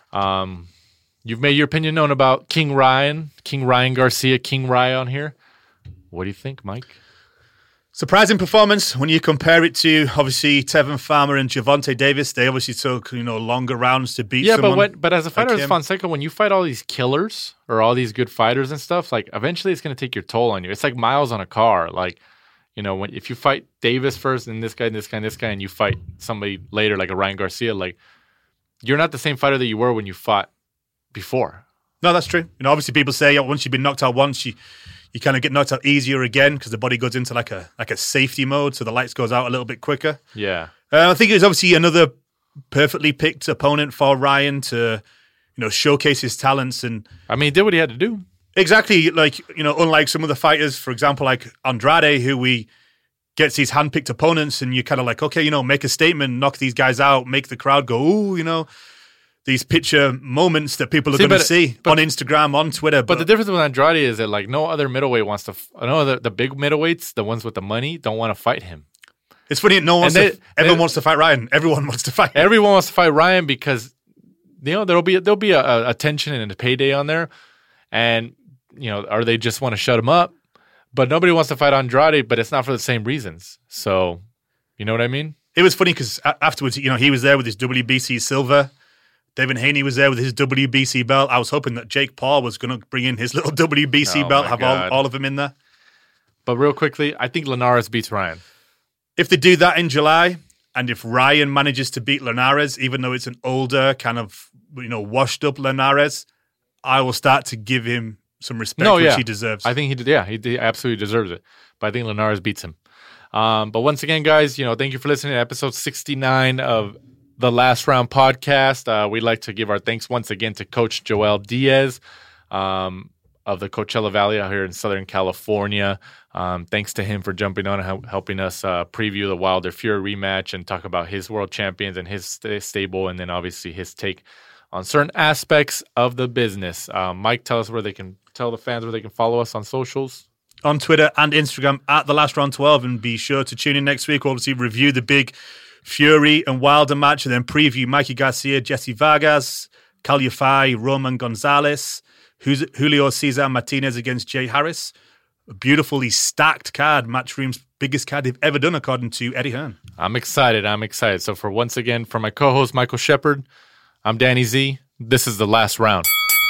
Speaker 4: You've made your opinion known about King Ryan Garcia, King Ryan on here. What do you think, Mike?
Speaker 5: Surprising performance when you compare it to, obviously, Tevin Farmer and Gervonta Davis. They obviously took, longer rounds to beat someone.
Speaker 4: Yeah, but as a fighter, as Fonseca, when you fight all these killers or all these good fighters and stuff, like, eventually it's going to take your toll on you. It's like miles on a car. Like, if you fight Davis first and this guy, and you fight somebody later, like a Ryan Garcia, like, you're not the same fighter that you were when you fought before.
Speaker 5: No, that's true. Obviously people say once you've been knocked out once, you kind of get knocked out easier again because the body goes into like a safety mode, so the lights goes out a little bit quicker.
Speaker 4: Yeah.
Speaker 5: I think it was obviously another perfectly picked opponent for Ryan to, showcase his talents. And
Speaker 4: I mean, he did what he had to do.
Speaker 5: Exactly. Like, unlike some of the fighters, for example, like Andrade, who gets these handpicked opponents and you kind of like, okay, make a statement, knock these guys out, make the crowd go, ooh, these picture moments that people are going to see on Instagram, on Twitter.
Speaker 4: But the difference with Andrade is that, like, no other middleweight wants to. The big middleweights, the ones with the money, don't want to fight him.
Speaker 5: It's funny. Everyone wants to fight Ryan. Everyone wants to fight.
Speaker 4: Everyone wants to fight Ryan because there'll be a tension and a payday on there, and or they just want to shut him up. But nobody wants to fight Andrade, but it's not for the same reasons. So, you know what I mean?
Speaker 5: It was funny because afterwards, he was there with his WBC silver. Devin Haney was there with his WBC belt. I was hoping that Jake Paul was going to bring in his little WBC belt, have all of them in there.
Speaker 4: But real quickly, I think Linares beats Ryan.
Speaker 5: If they do that in July, and if Ryan manages to beat Linares, even though it's an older, kind of, washed up Linares, I will start to give him some respect, which he deserves.
Speaker 4: I think he absolutely deserves it. But I think Linares beats him. But once again, guys, thank you for listening to episode 69 of the Last Round podcast. We'd like to give our thanks once again to Coach Joel Diaz of the Coachella Valley out here in Southern California. Thanks to him for jumping on and helping us preview the Wilder Fury rematch and talk about his world champions and his stable, and then obviously his take on certain aspects of the business. Mike, tell the fans where they can follow us on socials.
Speaker 5: On Twitter and Instagram at The Last Round 12, and be sure to tune in next week. We'll obviously review the big Fury and Wilder match, and then preview Mikey Garcia, Jesse Vargas, Kal Yafai, Roman Gonzalez, Julio Cesar Martinez against Jay Harris. A beautifully stacked card, Matchroom's biggest card they've ever done, according to Eddie Hearn.
Speaker 4: I'm excited. So for my co-host Michael Shepard, I'm Danny Z. This is The Last Round.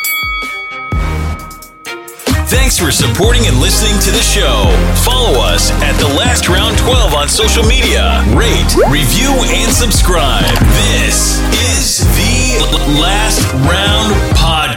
Speaker 1: Thanks for supporting and listening to the show. Follow us at The Last Round 12 on social media. Rate, review, and subscribe. This is The Last Round Podcast.